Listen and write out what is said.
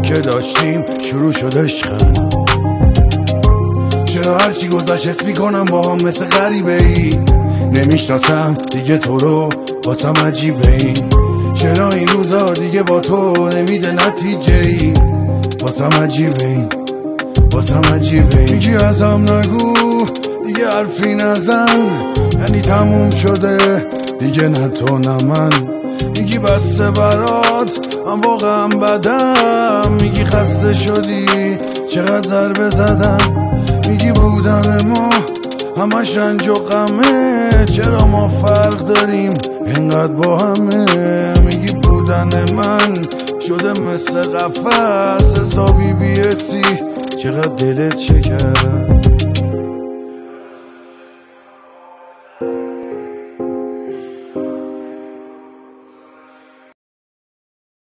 که داشتیم شروع شد عشقم. چرا هرچی گذشت حس میکنم با هم مثل غریبه ای، نمیشناسم دیگه تو رو واسم عجیبه ای. چرا این روزا دیگه با تو نمیده نتیجه ای، واسم عجیبه ای، واسم عجیبه ای. میگی ازم نگو دیگه حرفی نزن، یعنی تموم شده دیگه نه تو نه من. میگی بسته برات من واقعا بدم، میگی خسته شدی چقدر ضربه زدم. میگی بودن ما همش رنج و غمه، چرا ما فرق داریم اینقدر با همه. میگی بودن من شده مثل قفس حسابی بیسی، چقدر دلت شکست.